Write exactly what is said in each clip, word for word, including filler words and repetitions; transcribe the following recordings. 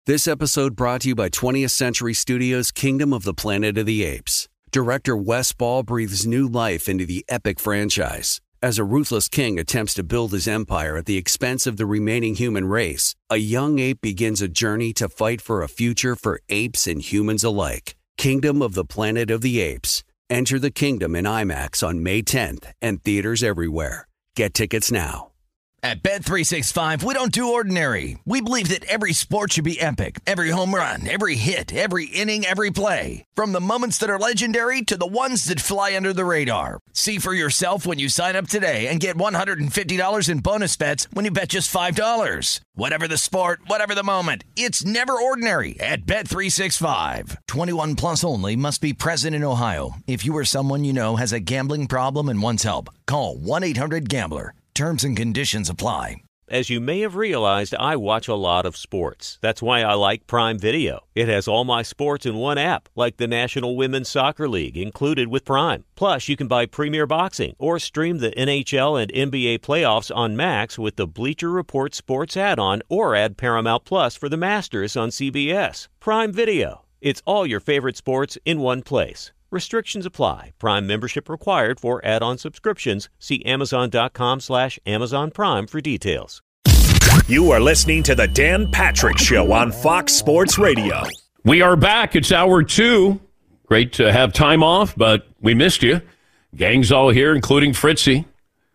This episode brought to you by twentieth Century Studios' Kingdom of the Planet of the Apes. Director Wes Ball breathes new life into the epic franchise. As a ruthless king attempts to build his empire at the expense of the remaining human race, a young ape begins a journey to fight for a future for apes and humans alike. Kingdom of the Planet of the Apes. Enter the kingdom in IMAX on May tenth and theaters everywhere. Get tickets now. At Bet three sixty-five, we don't do ordinary. We believe that every sport should be epic. Every home run, every hit, every inning, every play. From the moments that are legendary to the ones that fly under the radar. See for yourself when you sign up today and get one hundred fifty dollars in bonus bets when you bet just five dollars. Whatever the sport, whatever the moment, it's never ordinary at Bet three sixty-five. twenty-one plus only. Must be present in Ohio. If you or someone you know has a gambling problem and wants help, call one eight hundred gambler. Terms and conditions apply. As you may have realized, I watch a lot of sports. That's why I like Prime Video. It has all my sports in one app, like the National Women's Soccer League, included with Prime. Plus, you can buy Premier Boxing or stream the N H L and N B A playoffs on Max with the Bleacher Report Sports add-on, or add Paramount Plus for the Masters on C B S. Prime Video. It's all your favorite sports in one place. Restrictions apply. Prime membership required for add-on subscriptions. See Amazon.com slash Amazon Prime for details. You are listening to the Dan Patrick Show on Fox Sports Radio. We are back. It's hour two. Great to have time off, but we missed you. Gang's all here, including Fritzy.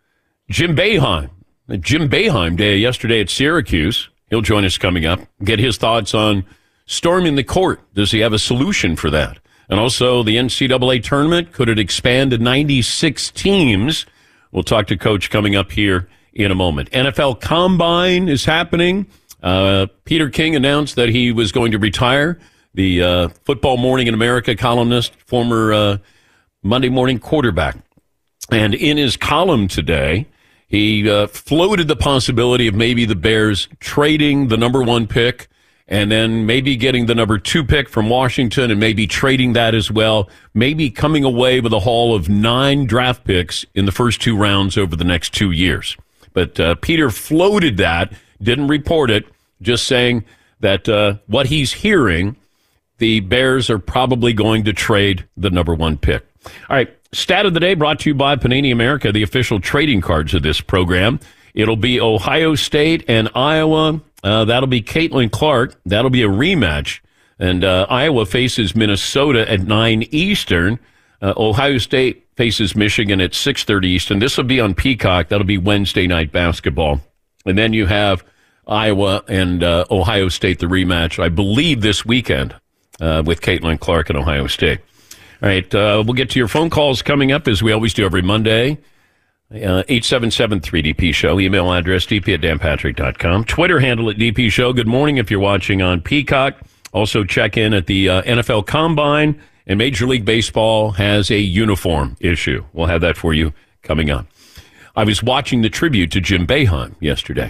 Jim Boeheim. Jim Boeheim Day yesterday at Syracuse. He'll join us coming up. Get his thoughts on storming the court. Does he have a solution for that? And also the N C double A tournament, could it expand to ninety-six teams? We'll talk to Coach coming up here in a moment. N F L Combine is happening. Uh, Peter King announced that he was going to retire. The uh, Football Morning in America columnist, former uh, Monday morning quarterback. And in his column today, he uh, floated the possibility of maybe the Bears trading the number one pick and then maybe getting the number two pick from Washington and maybe trading that as well, maybe coming away with a haul of nine draft picks in the first two rounds over the next two years. But uh, Peter floated that, didn't report it, just saying that uh, what he's hearing, the Bears are probably going to trade the number one pick. All right, stat of the day brought to you by Panini America, the official trading cards of this program. It'll be Ohio State and Iowa. Uh, that'll be Caitlin Clark. That'll be a rematch. And uh, Iowa faces Minnesota at nine Eastern. Uh, Ohio State faces Michigan at six thirty Eastern. This will be on Peacock. That'll be Wednesday night basketball. And then you have Iowa and uh, Ohio State, the rematch, I believe, this weekend uh, with Caitlin Clark and Ohio State. All right, uh, we'll get to your phone calls coming up, as we always do every Monday. Uh, eight seven seven three D P Show. Email address d p at dan patrick dot com. Twitter handle at D P Show. Good morning if you're watching on Peacock. Also check in at the uh, N F L Combine. And Major League Baseball has a uniform issue. We'll have that for you coming up. I was watching the tribute to Jim Boeheim yesterday.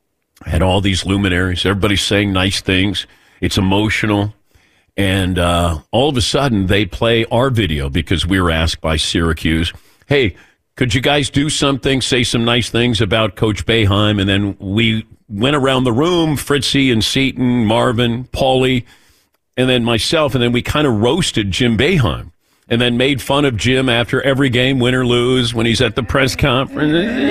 I had all these luminaries. Everybody's saying nice things. It's emotional. And uh, all of a sudden, they play our video because we were asked by Syracuse, hey, could you guys do something, say some nice things about Coach Boeheim? And then we went around the room, Fritzy and Seton, Marvin, Paulie, and then myself, and then we kind of roasted Jim Boeheim and then made fun of Jim after every game, win or lose, when he's at the press conference.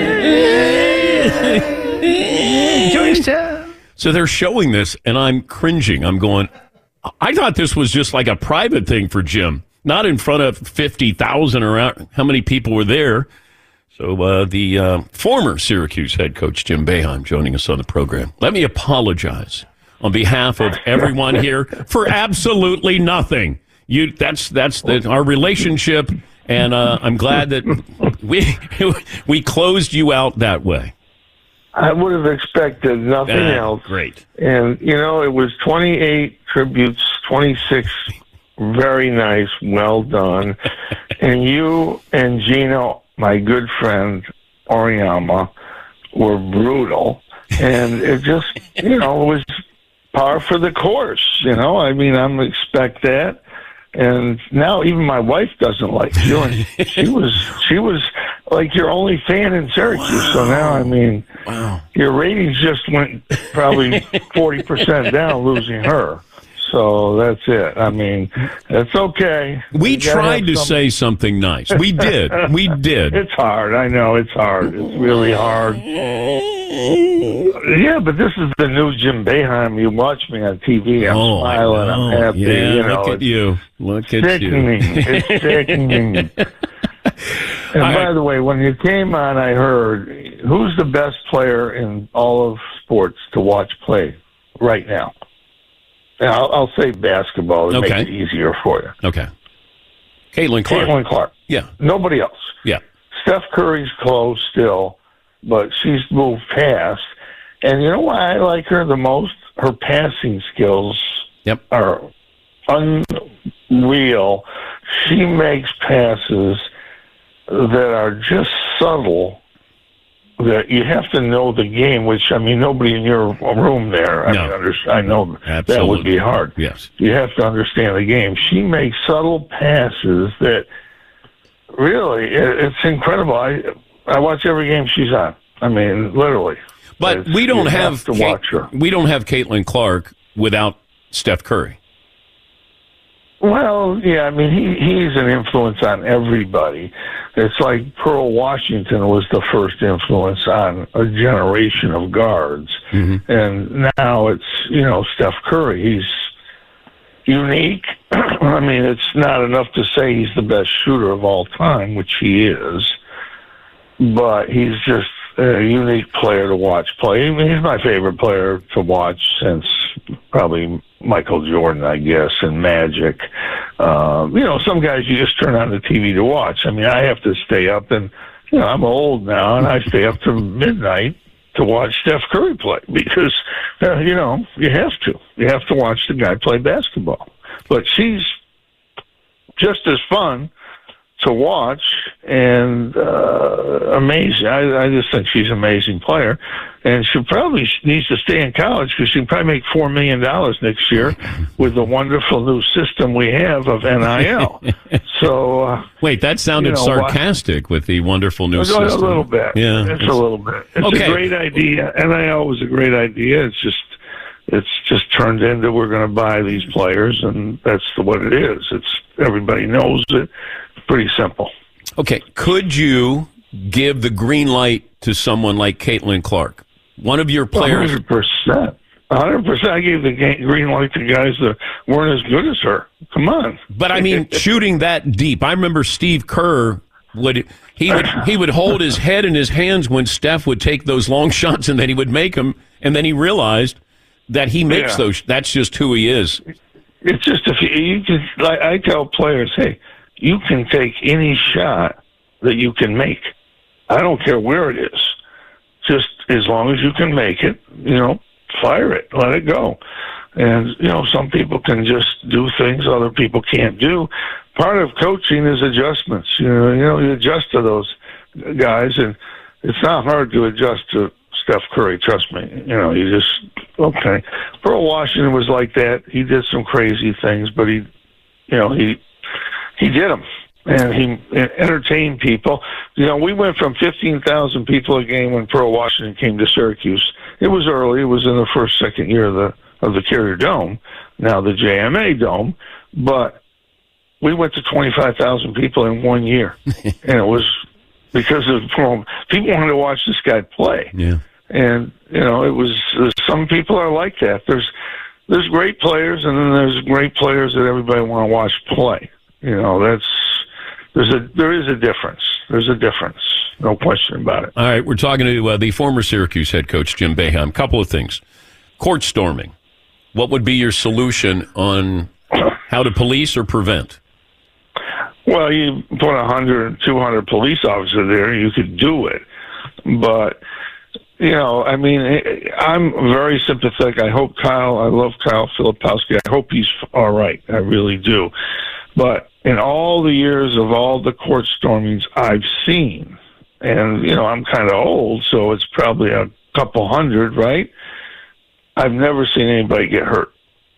So they're showing this, and I'm cringing. I'm going, I thought this was just like a private thing for Jim. Not in front of fifty thousand or out, how many people were there. So uh, the uh, former Syracuse head coach, Jim Boeheim, joining us on the program. Let me apologize on behalf of everyone here for absolutely nothing. You, That's that's the, our relationship, and uh, I'm glad that we we closed you out that way. I would have expected nothing ah, else. Great. And, you know, it was twenty-eight tributes, twenty-six very nice, well done. And you and Gino, my good friend, Oriyama, were brutal. And it just, you know, it was par for the course, you know. I mean, I expect that. And now even my wife doesn't like you. And she was she was like your only fan in Syracuse. Wow. So now, I mean, wow. your ratings just went probably forty percent down losing her. So that's it. I mean, it's okay. We You gotta tried have to some- say something nice. We did. We did. It's hard. I know it's hard. It's really hard. Yeah, but this is the new Jim Boeheim. You watch me on T V. I'm oh, smiling. I know. I'm happy. Yeah, you know, look at it's you. Look at sickening. you. It's sickening. And by the way, when you came on, I heard, who's the best player in all of sports to watch play right now? And I'll, I'll say basketball to Okay. make it easier for you. Okay. Caitlin Clark. Caitlin Clark. Yeah. Nobody else. Yeah. Steph Curry's close still, but she's moved past. And you know why I like her the most? Her passing skills Yep. are unreal. She makes passes that are just subtle, that you have to know the game, which, I mean, nobody in your room there, I No. mean, under, I know that Absolutely. would be hard. Yes. You have to understand the game. She makes subtle passes that really, it, it's incredible. I I watch every game she's on. I mean, literally. But It's- we don't you have, to Ca- watch her. we don't have Caitlin Clark without Steph Curry. Well, yeah, I mean, he he's an influence on everybody. It's like Pearl Washington was the first influence on a generation of guards. Mm-hmm. And now it's, you know, Steph Curry. He's unique. I mean, it's not enough to say he's the best shooter of all time, which he is, but he's just a unique player to watch play. I mean, he's my favorite player to watch since probably Michael Jordan, I guess, and Magic. Uh, you know, some guys you just turn on the T V to watch. I mean, I have to stay up, and, you know, I'm old now, and I stay up to midnight to watch Steph Curry play because, uh, you know, you have to. You have to watch the guy play basketball. But she's just as fun to watch and uh, amazing. I, I just think she's an amazing player. And she probably needs to stay in college because she can probably make four million dollars next year with the wonderful new system we have of N I L. So, uh, Wait, that sounded you know, sarcastic with the wonderful new a system. little bit. Yeah. It's a little bit. It's Okay. a great idea. N I L was a great idea. It's just, it's just turned into we're going to buy these players, and that's the, what it is. It's everybody knows it. It's pretty simple. Okay, could you give the green light to someone like Caitlin Clark? One of your players. one hundred percent. one hundred percent. I gave the ga- green light to guys that weren't as good as her. Come on. But I mean, shooting that deep. I remember Steve Kerr would he would he would hold his head in his hands when Steph would take those long shots, and then he would make them, and then he realized that he makes Yeah. those. That's just who he is. It's just if you, you can, like I tell players, hey, you can take any shot that you can make. I don't care where it is. Just as long as you can make it, you know, fire it, let it go. And, you know, some people can just do things other people can't do. Part of coaching is adjustments. You know, you know, you adjust to those guys, and it's not hard to adjust to Steph Curry, trust me. You know, you just, okay. Pearl Washington was like that. He did some crazy things, but he, you know, he he did them. And he entertained people. You know, we went from fifteen thousand people a game when Pearl Washington came to Syracuse. It was early. It was in the first, second year of the of the Carrier Dome, now the J M A Dome. But we went to twenty-five thousand people in one year. And it was because of well, people wanted to watch this guy play. Yeah. And, you know, it was some people are like that. There's there's great players, and then there's great players that everybody want to watch play. You know, that's There's a there is a difference. There's a difference, no question about it. All right, we're talking to uh, the former Syracuse head coach Jim Boeheim. Couple of things: court storming. What would be your solution on how to police or prevent? Well, you put one hundred, two hundred police officers there, you could do it. But, you know, I mean, I'm very sympathetic. I hope Kyle, I love Kyle Filipowski. I hope he's all right. I really do. But in all the years of all the court stormings I've seen, and, you know, I'm kind of old, so it's probably a couple hundred, right? I've never seen anybody get hurt.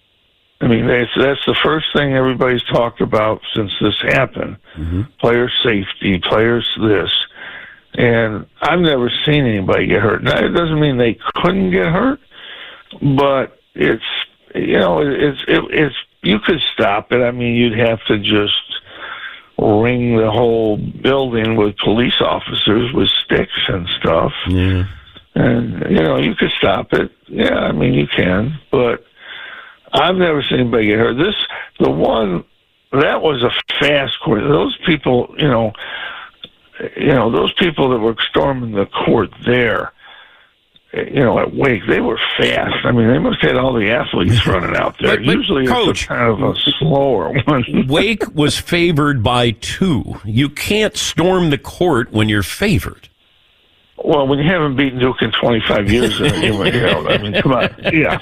I mean, that's, that's the first thing everybody's talked about since this happened. Mm-hmm. Player safety, players this. And I've never seen anybody get hurt. Now, it doesn't mean they couldn't get hurt, but it's, you know, it's, it, it's, you could stop it. I mean, you'd have to just ring the whole building with police officers with sticks and stuff. Yeah. And, you know, you could stop it. Yeah, I mean, you can. But I've never seen anybody get hurt. This, the one, that was a fast court. Those people, you know, you know, those people that were storming the court there, you know, at Wake, they were fast. I mean, they must have had all the athletes running out there. But, but Usually Coach, it's a kind of a slower one. Wake was favored by two. You can't storm the court when you're favored. Well, when you haven't beaten Duke in twenty-five years, you know, I mean, come on. Yeah.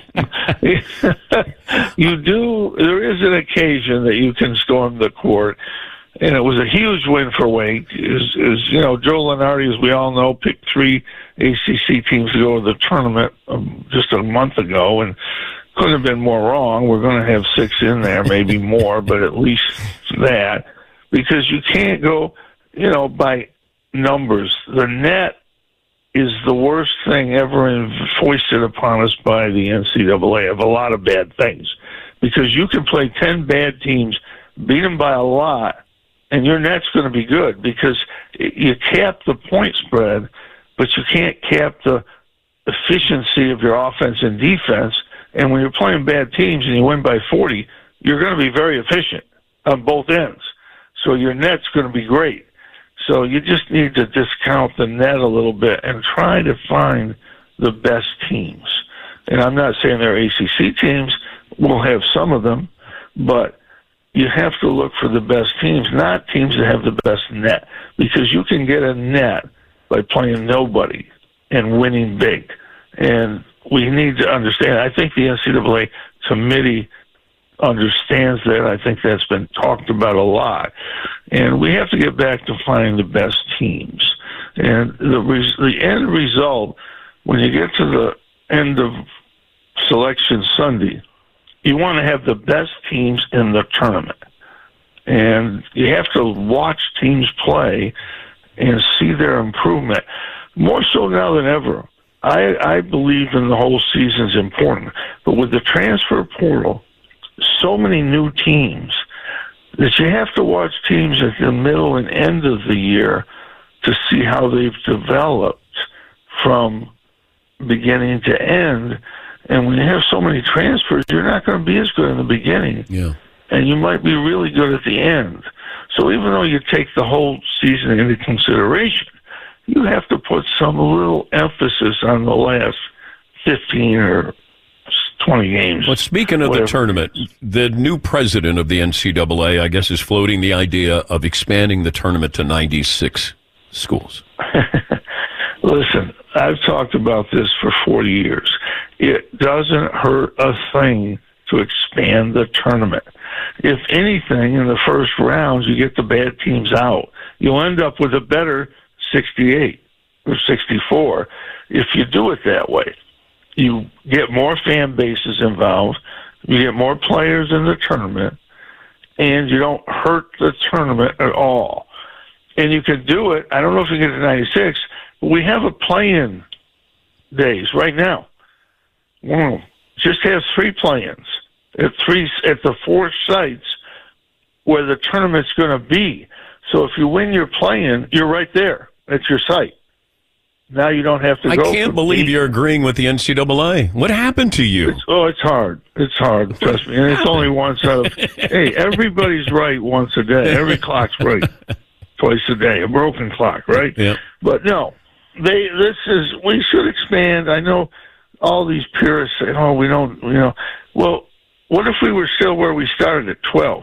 You do, there is an occasion that you can storm the court, and it was a huge win for Wake. Is is you know, Joe Lunardi, as we all know, picked three A C C teams to go to the tournament um, just a month ago, and couldn't have been more wrong. We're going to have six in there, maybe more, but at least that, because you can't go, you know, by numbers. The net is the worst thing ever foisted upon us by the N C double A of a lot of bad things, because you can play ten bad teams, beat them by a lot, and your net's going to be good because you cap the point spread, but you can't cap the efficiency of your offense and defense. And when you're playing bad teams and you win by forty, you're going to be very efficient on both ends. So your net's going to be great. So you just need to discount the net a little bit and try to find the best teams. And I'm not saying they're A C C teams. We'll have some of them, but you have to look for the best teams, not teams that have the best net, because you can get a net by playing nobody and winning big. And we need to understand, I think the N C double A committee understands that. I think that's been talked about a lot. And we have to get back to finding the best teams. And the res- the end result, when you get to the end of Selection Sunday, you want to have the best teams in the tournament. And you have to watch teams play and see their improvement. More so now than ever. I, I believe in the whole season's important. But with the transfer portal, so many new teams that you have to watch teams at the middle and end of the year to see how they've developed from beginning to end. And when you have so many transfers, you're not going to be as good in the beginning. Yeah. And you might be really good at the end. So even though you take the whole season into consideration, you have to put some little emphasis on the last fifteen or twenty games. Well, speaking of whatever. The tournament, the new president of the N C double A, I guess, is floating the idea of expanding the tournament to ninety-six schools. Listen, I've talked about this for forty years. It doesn't hurt a thing to expand the tournament. If anything, in the first rounds, you get the bad teams out. You'll end up with a better sixty-eight or sixty-four if you do it that way. You get more fan bases involved, you get more players in the tournament, and you don't hurt the tournament at all. And you can do it, I don't know if you get to ninety-six, but we have a play-in days right now. Wow. Just have three play-ins at three at the four sites where the tournament's going to be. So if you win your play-in, you're right there at your site. Now you don't have to I go. I can't believe you're agreeing with the N C double A. What happened to you? It's, oh, it's hard. It's hard, trust me. And it's only once out of, hey, everybody's right once a day. Every clock's right twice a day. A broken clock, right? Yeah. But no, they. This is, we should expand. I know all these purists say, oh, we don't, you know. Well, what if we were still where we started at twelve?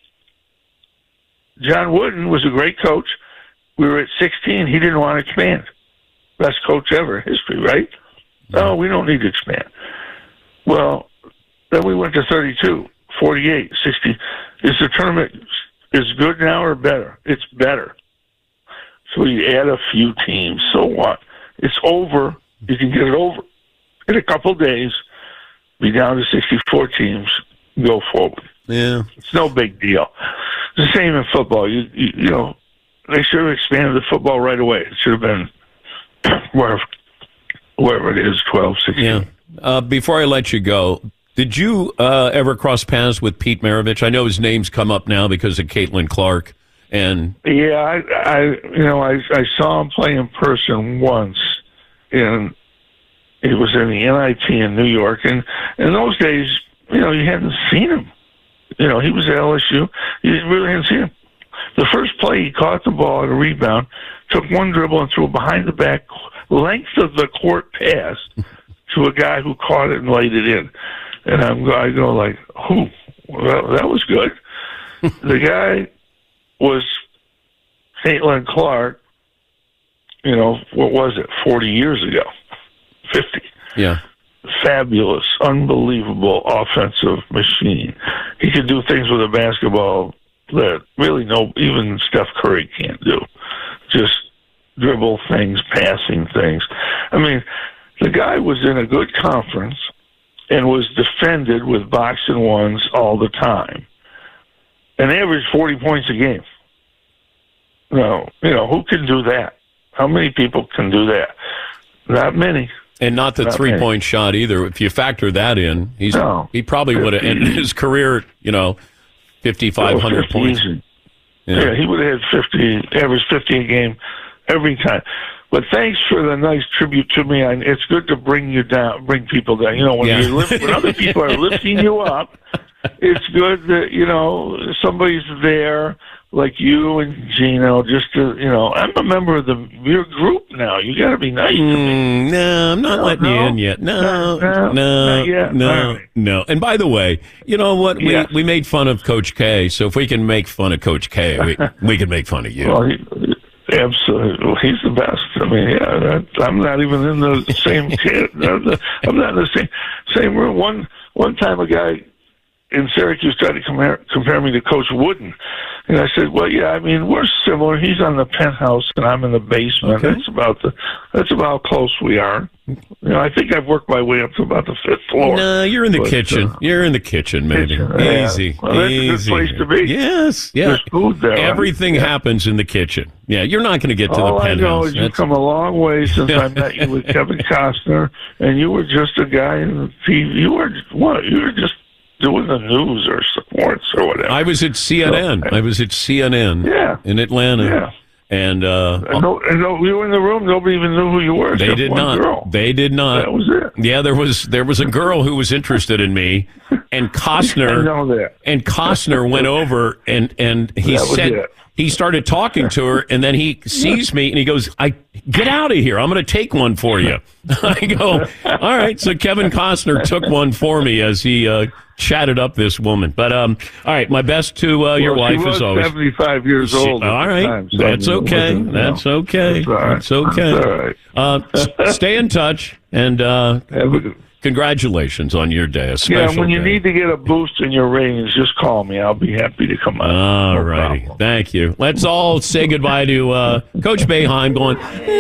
John Wooden was a great coach. We were at sixteen. He didn't want to expand. Best coach ever in history, right? No, oh, we don't need to expand. Well, then we went to thirty-two, forty-eight, sixty. Is the tournament is good now or better? It's better. So you add a few teams. So what? It's over. You can get it over in a couple of days. Be down to sixty-four teams. Go forward. Yeah, it's no big deal. It's the same in football. You you, you know. they should have expanded the football right away. It should have been wherever, wherever it is, twelve, sixteen. Yeah. Uh, before I let you go, did you uh, ever cross paths with Pete Maravich? I know his name's come up now because of Caitlin Clark. And yeah, I, I you know, I, I saw him play in person once, and it was in the N I T in New York. And in those days, you know, you hadn't seen him. You know, he was at L S U. You really hadn't seen him. The first play, he caught the ball at a rebound, took one dribble and threw a behind-the-back length of the court pass to a guy who caught it and laid it in. And I'm, I go like, who? Well, that was good. The guy was Caitlin Clark, you know, what was it, forty years ago, fifty. Yeah. Fabulous, unbelievable offensive machine. He could do things with a basketball that really no, even Steph Curry can't do. Just dribble things, passing things. I mean, the guy was in a good conference and was defended with box and ones all the time, and averaged forty points a game. No, you know, who can do that? How many people can do that? Not many. And not the not three-point many. shot either. If you factor that in, he's No. he probably would have ended his career, you know, fifty-five hundred points. Yeah. yeah, he would have had fifty, averaged fifty a game every time. But thanks for the nice tribute to me. I, it's good to bring you down, bring people down. You know, when Yeah. you lift, when other people are lifting you up, it's good that, you know, somebody's there like you and Gino. Just to, you know, I'm a member of the your group now. You got to be nice to me. Mm, no, I'm not No, letting no. you in yet. No, No, no, not yet. no, All right. no. And by the way, you know what? We Yeah. we made fun of Coach K, so if we can make fun of Coach K, we, we can make fun of you. Well, he, absolutely, well, he's the best. I mean, yeah, that, I'm not even in the same kid. I'm not in the same same room. One one time, a guy in Syracuse tried to compare, compare me to Coach Wooden, and I said, "Well, yeah, I mean, we're similar. He's on the penthouse, and I'm in the basement. Okay. That's about the that's about how close we are. You know, I think I've worked my way up to about the fifth floor. No, you're in the But, kitchen. uh, You're in the kitchen, maybe. kitchen, yeah. Easy, Well, that's a good easy. place to be. Yes, yeah. There's food there. right? Everything Yeah. happens in the kitchen. Yeah, you're not going to get to All the I know penthouse. is you've That's- come a long way since I met you with Kevin Costner, and you were just a guy in the T V. You were what? You were just doing the news or sports or whatever. I was at C N N. I was at C N N Yeah. in Atlanta. Yeah. And uh, And no, and no, you were in the room. Nobody even knew who you were. they except did one not. Girl. They did not. That was it. Yeah, there was there was a girl who was interested in me, and Costner I know that. and Costner went over and and he That was said it. he started talking to her, and then he sees me and he goes, "I get out of here! I'm going to take one for you." I go, "All right." So Kevin Costner took one for me as he uh, chatted up this woman. But um, all right, my best to uh, your Well, she wife was as always. seventy-five years She- old. at all the right, time, so that's it okay. wasn't, you That's know, okay. That's all right. That's okay. That's all right. Uh, s- stay in touch, and uh, Have a good- congratulations on your day. A Yeah, special when you day. need to get a boost in your ratings, just call me. I'll be happy to come on. All No righty. problem. Thank you. Let's all say goodbye to uh, Coach Boeheim going,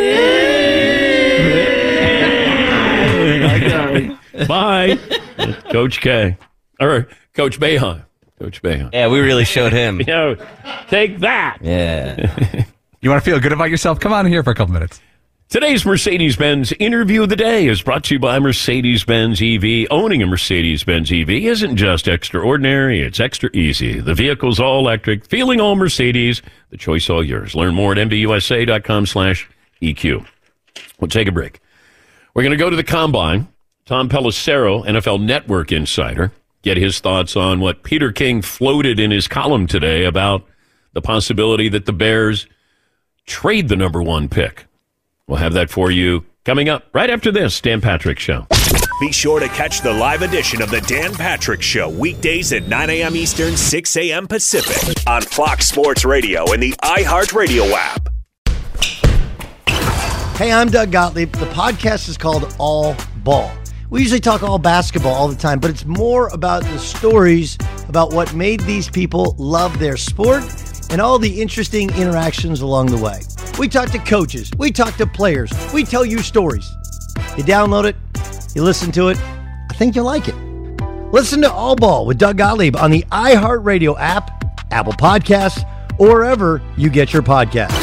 bye. Coach K. Or Coach Boeheim. Coach Boeheim. Yeah, we really showed him. Yo, take that. Yeah. You want to feel good about yourself? Come on here for a couple minutes. Today's Mercedes-Benz Interview of the Day is brought to you by Mercedes-Benz E V. Owning a Mercedes-Benz E V isn't just extraordinary, it's extra easy. The vehicle's all electric, feeling all Mercedes, the choice all yours. Learn more at M B U S A dot com slash E Q. We'll take a break. We're going to go to the Combine. Tom Pelissero, N F L Network insider, get his thoughts on what Peter King floated in his column today about the possibility that the Bears trade the number one pick. We'll have that for you coming up right after this Dan Patrick Show. Be sure to catch the live edition of the Dan Patrick Show weekdays at nine a.m. Eastern, six a.m. Pacific on Fox Sports Radio and the iHeartRadio app. Hey, I'm Doug Gottlieb. The podcast is called All Ball. We usually talk all basketball all the time, but it's more about the stories about what made these people love their sport and all the interesting interactions along the way. We talk to coaches. We talk to players. We tell you stories. You download it. You listen to it. I think you'll like it. Listen to All Ball with Doug Gottlieb on the iHeartRadio app, Apple Podcasts, or wherever you get your podcasts.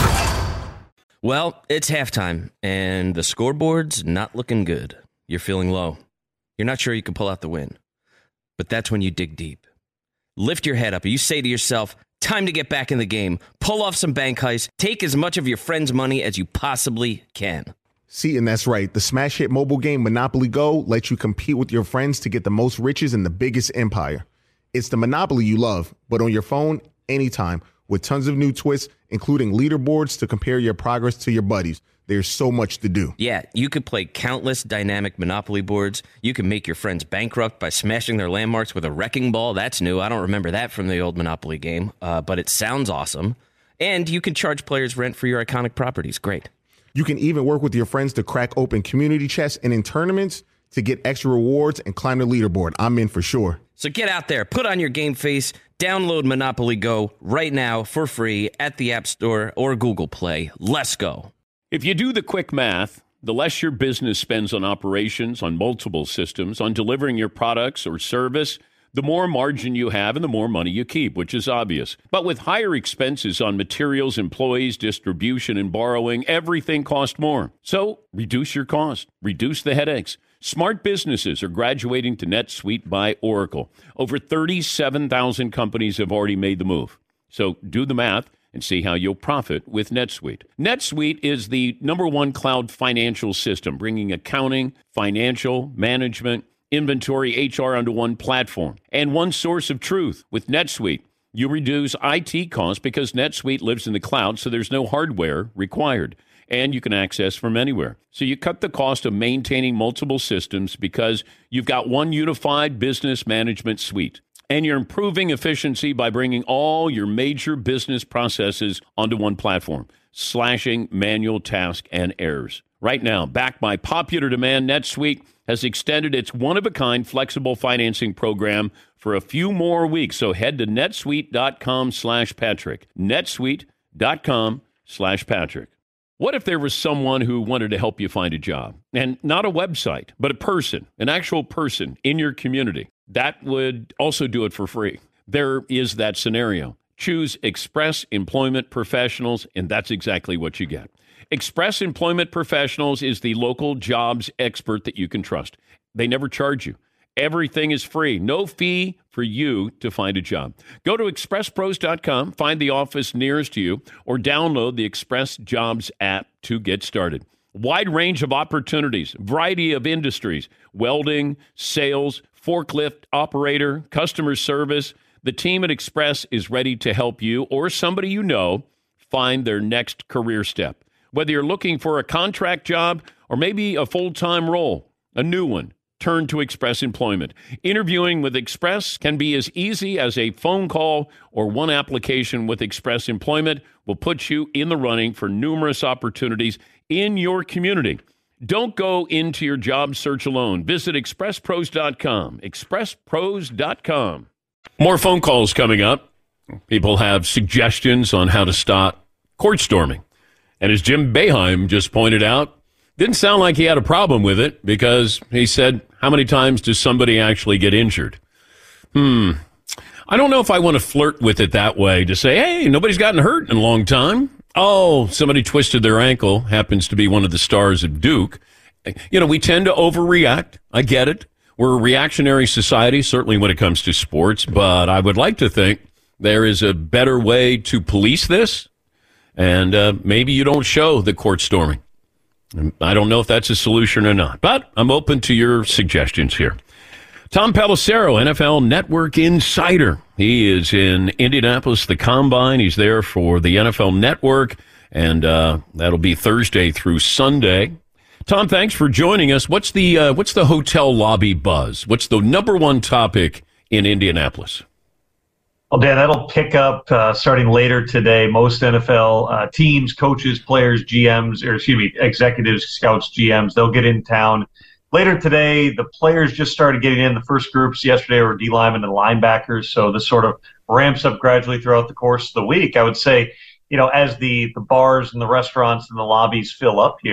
Well, it's halftime, and the scoreboard's not looking good. You're feeling low. You're not sure you can pull out the win. But that's when you dig deep. Lift your head up, and you say to yourself, time to get back in the game. Pull off some bank heists. Take as much of your friend's money as you possibly can. See, and that's right. The smash hit mobile game Monopoly Go lets you compete with your friends to get the most riches in the biggest empire. It's the Monopoly you love, but on your phone, anytime, with tons of new twists, including leaderboards to compare your progress to your buddies. There's so much to do. Yeah, you could play countless dynamic Monopoly boards. You can make your friends bankrupt by smashing their landmarks with a wrecking ball. That's new. I don't remember that from the old Monopoly game, uh, but it sounds awesome. And you can charge players rent for your iconic properties. Great. You can even work with your friends to crack open community chests and in tournaments to get extra rewards and climb the leaderboard. I'm in for sure. So get out there, put on your game face, download Monopoly Go right now for free at the App Store or Google Play. Let's go. If you do the quick math, the less your business spends on operations, on multiple systems, on delivering your products or service, the more margin you have and the more money you keep, which is obvious. But with higher expenses on materials, employees, distribution, and borrowing, everything costs more. So reduce your cost, reduce the headaches. Smart businesses are graduating to NetSuite by Oracle. Over thirty-seven thousand companies have already made the move. So do the math and see how you'll profit with NetSuite. NetSuite is the number one cloud financial system, bringing accounting, financial, management, inventory, H R onto one platform and one source of truth. With NetSuite, you reduce I T costs because NetSuite lives in the cloud, so there's no hardware required, and you can access from anywhere. So you cut the cost of maintaining multiple systems because you've got one unified business management suite. And you're improving efficiency by bringing all your major business processes onto one platform, slashing manual tasks and errors. Right now, backed by popular demand, NetSuite has extended its one-of-a-kind flexible financing program for a few more weeks. So head to netsuite.com slash Patrick. netsuite.com slash Patrick. What if there was someone who wanted to help you find a job? And not a website, but a person, an actual person in your community. That would also do it for free. There is that scenario. Choose Express Employment Professionals, and that's exactly what you get. Express Employment Professionals is the local jobs expert that you can trust. They never charge you. Everything is free. No fee for you to find a job. Go to express pros dot com, find the office nearest you, or download the Express Jobs app to get started. Wide range of opportunities, variety of industries, welding, sales, forklift operator, customer service. The team at Express is ready to help you or somebody you know find their next career step. Whether you're looking for a contract job or maybe a full-time role, a new one, turn to Express Employment. Interviewing with Express can be as easy as a phone call, or one application with Express Employment will put you in the running for numerous opportunities in your community. Don't go into your job search alone. Visit express pros dot com. express pros dot com. More phone calls coming up. People have suggestions on how to stop court storming. And as Jim Boeheim just pointed out, didn't sound like he had a problem with it because he said, how many times does somebody actually get injured? Hmm. I don't know if I want to flirt with it that way to say, hey, nobody's gotten hurt in a long time. Oh, somebody twisted their ankle, happens to be one of the stars of Duke. You know, we tend to overreact. I get it. We're a reactionary society, certainly when it comes to sports, but I would like to think there is a better way to police this, and uh, maybe you don't show the court storming. I don't know if that's a solution or not, but I'm open to your suggestions here. Tom Pelissero, N F L Network insider. He is in Indianapolis, the Combine. He's there for the N F L Network, and uh, that'll be Thursday through Sunday. Tom, thanks for joining us. What's the uh, what's the hotel lobby buzz? What's the number one topic in Indianapolis? Well, Dan, that'll pick up uh, starting later today. Most N F L uh, teams, coaches, players, G Ms, or excuse me, executives, scouts, G Ms, they'll get in town. Later today, the players just started getting in. The first groups yesterday were D linemen and linebackers, so this sort of ramps up gradually throughout the course of the week. I would say, you know, as the, the bars and the restaurants and the lobbies fill up here,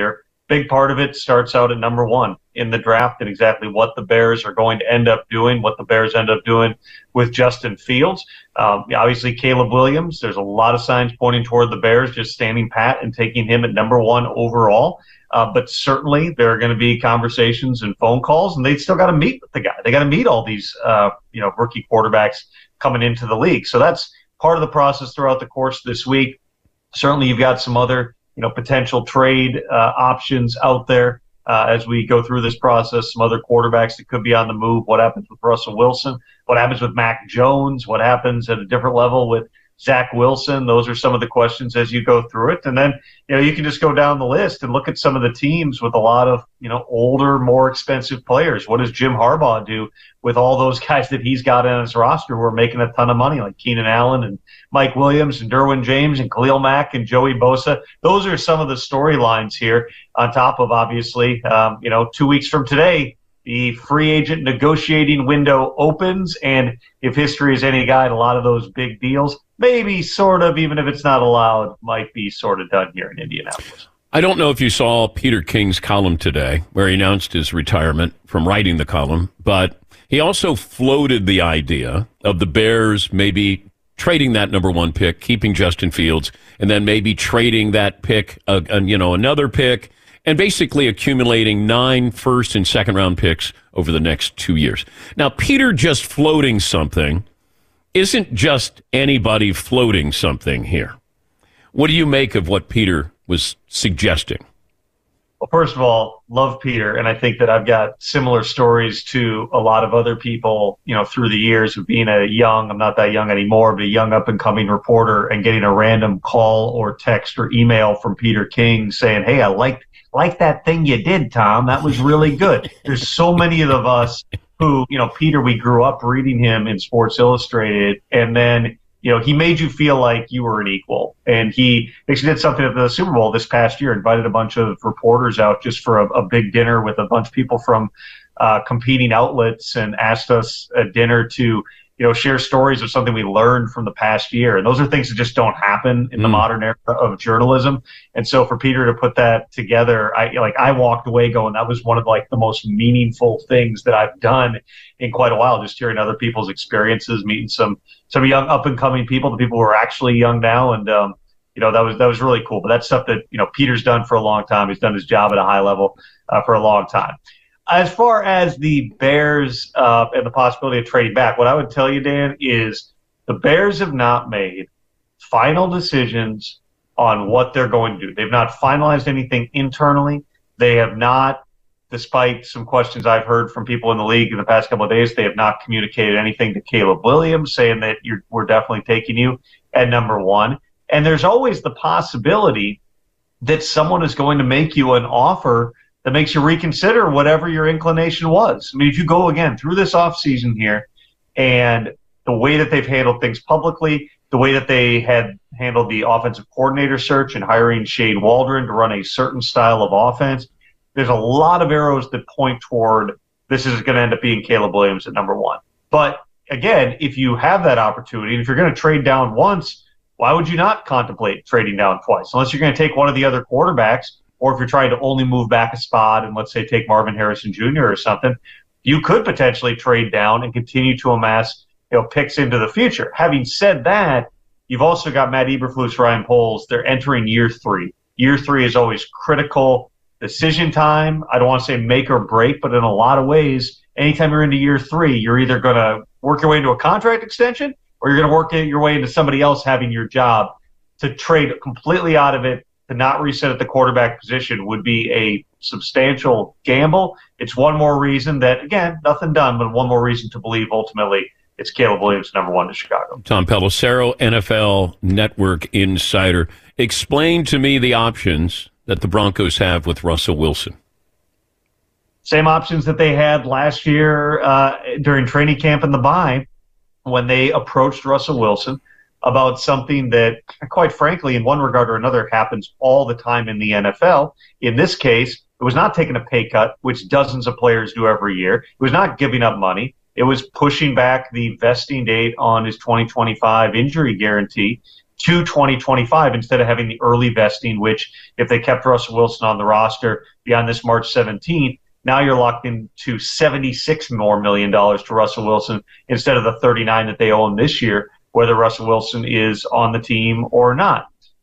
big part of it starts out at number one in the draft and exactly what the Bears are going to end up doing, what the Bears end up doing with Justin Fields. Um, obviously, Caleb Williams, there's a lot of signs pointing toward the Bears just standing pat and taking him at number one overall. Uh, but certainly there are going to be conversations and phone calls, and they still got to meet with the guy. They got to meet all these uh, you know, rookie quarterbacks coming into the league. So that's part of the process throughout the course of this week. Certainly you've got some other you know, potential trade uh, options out there uh, as we go through this process, some other quarterbacks that could be on the move. What happens with Russell Wilson? What happens with Mac Jones? What happens at a different level with Zach Wilson? Those are some of the questions as you go through it. And then, you know, you can just go down the list and look at some of the teams with a lot of, you know, older, more expensive players. What does Jim Harbaugh do with all those guys that he's got on his roster who are making a ton of money, like Keenan Allen and Mike Williams and Derwin James and Khalil Mack and Joey Bosa? Those are some of the storylines here on top of, obviously, um, you know, two weeks from today, the free agent negotiating window opens, and if history is any guide, a lot of those big deals, maybe sort of, even if it's not allowed, might be sort of done here in Indianapolis. I don't know if you saw Peter King's column today, where he announced his retirement from writing the column, but he also floated the idea of the Bears maybe trading that number one pick, keeping Justin Fields, and then maybe trading that pick, uh, uh, you know, another pick, and basically accumulating nine first and second round picks over the next two years. Now, Peter just floating something isn't just anybody floating something here. What do you make of what Peter was suggesting? Well, first of all, love Peter, and I think that I've got similar stories to a lot of other people, you know, through the years of being a young, I'm not that young anymore, but a young up-and-coming reporter and getting a random call or text or email from Peter King saying, hey, I liked like that thing you did, Tom. That was really good. There's so many of us who, you know, Peter, we grew up reading him in Sports Illustrated, and then, you know, he made you feel like you were an equal. And he actually did something at the Super Bowl this past year, invited a bunch of reporters out just for a, a big dinner with a bunch of people from uh, competing outlets, and asked us at dinner to, you know, share stories of something we learned from the past year. And those are things that just don't happen in the mm. modern era of journalism. And so for Peter to put that together, I like I walked away going, that was one of like the most meaningful things that I've done in quite a while, just hearing other people's experiences, meeting some some young up and coming people, the people who are actually young now. And, um, you know, that was that was really cool. But that's stuff that, you know, Peter's done for a long time. He's done his job at a high level uh, for a long time. As far as the Bears uh, and the possibility of trading back, what I would tell you, Dan, is the Bears have not made final decisions on what they're going to do. They've not finalized anything internally. They have not, despite some questions I've heard from people in the league in the past couple of days, they have not communicated anything to Caleb Williams saying that you're, we're definitely taking you at number one. And there's always the possibility that someone is going to make you an offer that makes you reconsider whatever your inclination was. I mean, if you go again through this offseason here, and the way that they've handled things publicly, the way that they had handled the offensive coordinator search and hiring Shane Waldron to run a certain style of offense, there's a lot of arrows that point toward this is going to end up being Caleb Williams at number one. But again, if you have that opportunity, and if you're going to trade down once, why would you not contemplate trading down twice? Unless you're going to take one of the other quarterbacks, or if you're trying to only move back a spot and, let's say, take Marvin Harrison Junior or something, you could potentially trade down and continue to amass, you know, picks into the future. Having said that, you've also got Matt Eberflus, Ryan Poles. They're entering year three. Year three is always critical decision time. I don't want to say make or break, but in a lot of ways, anytime you're into year three, you're either going to work your way into a contract extension, or you're going to work your way into somebody else having your job. To trade completely out of it, to not reset at the quarterback position, would be a substantial gamble. It's one more reason that, again, nothing done, but one more reason to believe ultimately it's Caleb Williams, number one to Chicago. Tom Pelissero, N F L Network insider. Explain to me the options that the Broncos have with Russell Wilson. Same options that they had last year uh, during training camp and the bye, when they approached Russell Wilson about something that, quite frankly, in one regard or another, happens all the time in the N F L. In this case, it was not taking a pay cut, which dozens of players do every year. It was not giving up money. It was pushing back the vesting date on his twenty twenty-five injury guarantee to twenty twenty-five instead of having the early vesting, which if they kept Russell Wilson on the roster beyond this March seventeenth, now you're locked into seventy-six more million dollars to Russell Wilson instead of the thirty-nine that they owe him this year, whether Russell Wilson is on the team or not.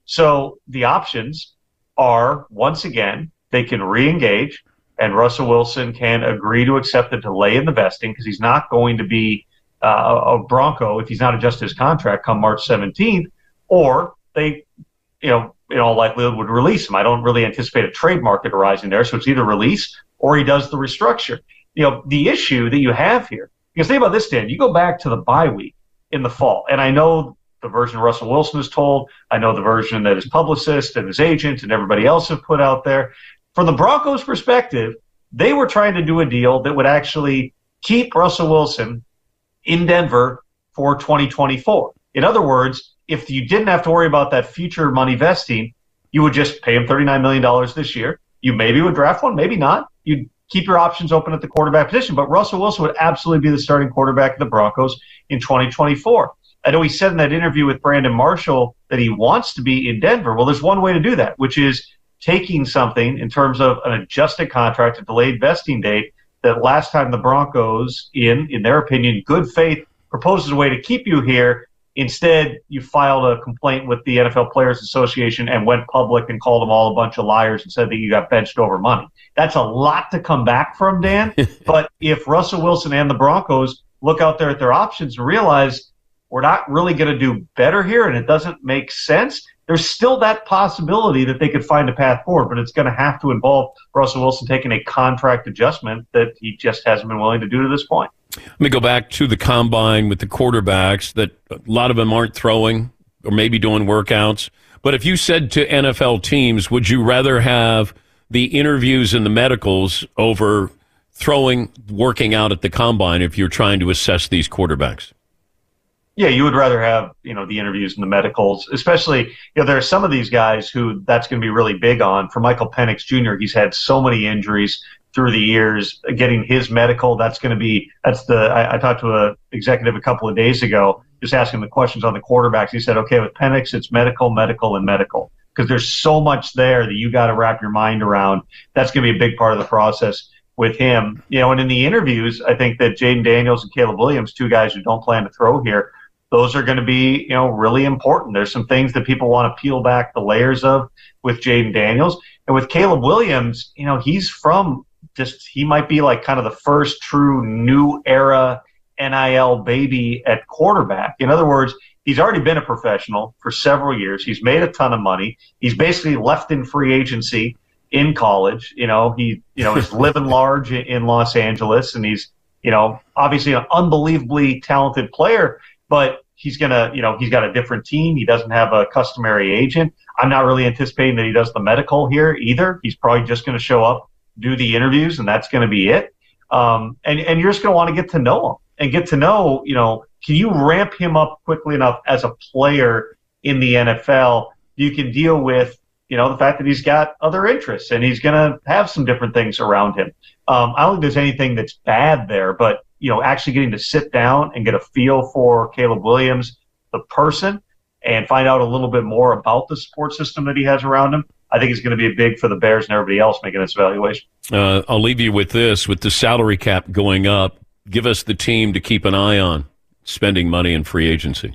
So the options are, once again, they can re-engage, and Russell Wilson can agree to accept the delay in the vesting because he's not going to be uh, a Bronco if he's not adjusted his contract come March seventeenth, or they, you know, in all likelihood would release him. I don't really anticipate a trade market arising there, so it's either release or he does the restructure. You know, the issue that you have here, because think about this, Dan, you go back to the bye week in the fall, and I know the version Russell Wilson is told, I know the version that his publicist and his agent and everybody else have put out there. From the Broncos' perspective, they were trying to do a deal that would actually keep Russell Wilson in Denver for twenty twenty-four. In other words, if you didn't have to worry about that future money vesting, you would just pay him thirty-nine million dollars this year. You maybe would draft one, maybe not. You'd keep your options open at the quarterback position, but Russell Wilson would absolutely be the starting quarterback of the Broncos in twenty twenty-four. I know he said in that interview with Brandon Marshall that he wants to be in Denver. Well, there's one way to do that, which is taking something in terms of an adjusted contract, a delayed vesting date, that last time the Broncos, in in their opinion, good faith, proposed a way to keep you here. Instead, you filed a complaint with the N F L Players Association and went public and called them all a bunch of liars and said that you got benched over money. That's a lot to come back from, Dan. But if Russell Wilson and the Broncos look out there at their options and realize we're not really going to do better here and it doesn't make sense, there's still that possibility that they could find a path forward, but it's going to have to involve Russell Wilson taking a contract adjustment that he just hasn't been willing to do to this point. Let me go back to the combine with the quarterbacks that a lot of them aren't throwing or maybe doing workouts. But if you said to N F L teams, would you rather have the interviews and the medicals over throwing, working out at the combine if you're trying to assess these quarterbacks? Yeah, you would rather have, you know, the interviews and the medicals, especially, you know, there are some of these guys who that's going to be really big on. For Michael Penix Junior, he's had so many injuries through the years. Getting his medical, that's going to be, that's the, I, I talked to an executive a couple of days ago, just asking the questions on the quarterbacks. He said, okay, with Penix, it's medical, medical, and medical, because there's so much there that you got to wrap your mind around. That's going to be a big part of the process with him. You know, and in the interviews, I think that Jaden Daniels and Caleb Williams, two guys who don't plan to throw here, those are going to be, you know, really important. There's some things that people want to peel back the layers of with Jaden Daniels. And with Caleb Williams, you know, he's from just, he might be like kind of the first true new era N I L baby at quarterback. In other words, he's already been a professional for several years. He's made a ton of money. He's basically left in free agency in college. You know, he, you know, is living large in Los Angeles, and he's, you know, obviously an unbelievably talented player. But he's going to, you know, he's got a different team. He doesn't have a customary agent. I'm not really anticipating that he does the medical here either. He's probably just going to show up, do the interviews, and that's going to be it. Um, and, and you're just going to want to get to know him and get to know, you know, can you ramp him up quickly enough as a player in the N F L? You can deal with, you know, the fact that he's got other interests and he's going to have some different things around him. Um, I don't think there's anything that's bad there, but you know, actually getting to sit down and get a feel for Caleb Williams, the person, and find out a little bit more about the support system that he has around him, I think is going to be big for the Bears and everybody else making this evaluation. Uh, I'll leave you with this. With the salary cap going up, give us the team to keep an eye on spending money in free agency.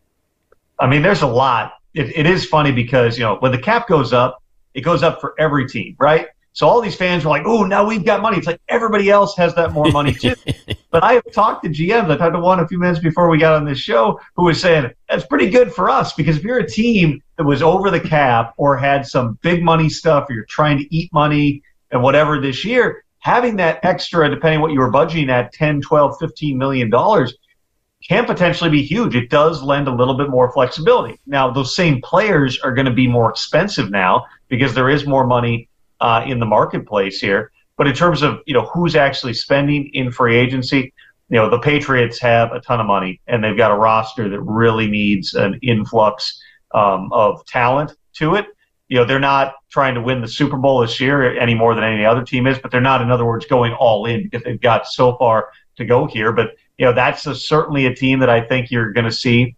I mean, there's a lot. It, it is funny because, you know, when the cap goes up, it goes up for every team, right? So all these fans were like, oh, now we've got money. It's like everybody else has that more money too. But I have talked to G Ms. I talked to one a few minutes before we got on this show who was saying, that's pretty good for us, because if you're a team that was over the cap or had some big money stuff, or you're trying to eat money and whatever this year, having that extra, depending on what you were budgeting at, ten, twelve, fifteen million dollars can potentially be huge. It does lend a little bit more flexibility. Now, those same players are going to be more expensive now because there is more money Uh, in the marketplace here. But in terms of, you know, who's actually spending in free agency, you know, the Patriots have a ton of money, and they've got a roster that really needs an influx um, of talent to it. You know, they're not trying to win the Super Bowl this year any more than any other team is, but they're not, in other words, going all in because they've got so far to go here. But, you know, that's a, certainly a team that I think you're going to see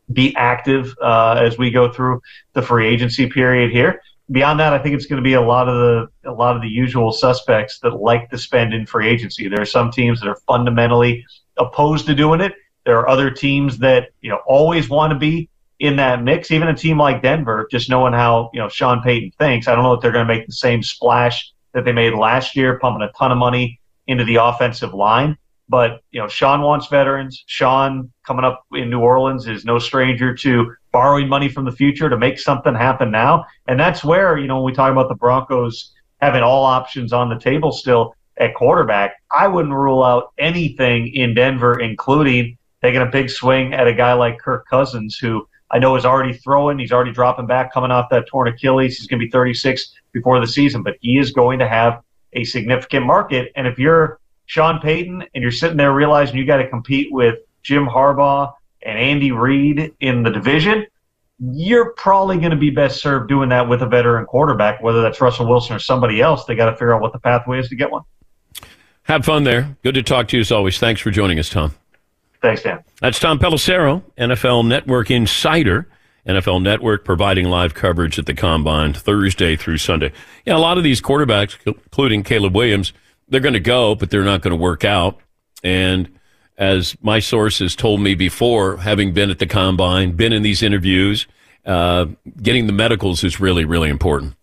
be active uh, as we go through the free agency period here. Beyond that, I think it's going to be a lot of the a lot of the usual suspects that like to spend in free agency. There are some teams that are fundamentally opposed to doing it. There are other teams that, you know, always want to be in that mix. Even a team like Denver, just knowing how, you know, Sean Payton thinks, I don't know if they're going to make the same splash that they made last year, pumping a ton of money into the offensive line. But, you know, Sean wants veterans. Sean, coming up in New Orleans, is no stranger to borrowing money from the future to make something happen now. And that's where, you know, when we talk about the Broncos having all options on the table still at quarterback, I wouldn't rule out anything in Denver, including taking a big swing at a guy like Kirk Cousins, who I know is already throwing. He's already dropping back, coming off that torn Achilles. He's going to be thirty-six before the season, but he is going to have a significant market. And if you're Sean Payton and you're sitting there realizing you got to compete with Jim Harbaugh and Andy Reid in the division, you're probably going to be best served doing that with a veteran quarterback, whether that's Russell Wilson or somebody else. They got to figure out what the pathway is to get one. Have fun there. Good to talk to you as always. Thanks for joining us, Tom. Thanks, Dan. That's Tom Pelissero, N F L Network insider. N F L Network providing live coverage at the Combine Thursday through Sunday. Yeah, a lot of these quarterbacks, including Caleb Williams, they're going to go, but they're not going to work out. And as my sources told me before, having been at the Combine, been in these interviews, uh, getting the medicals is really, really important.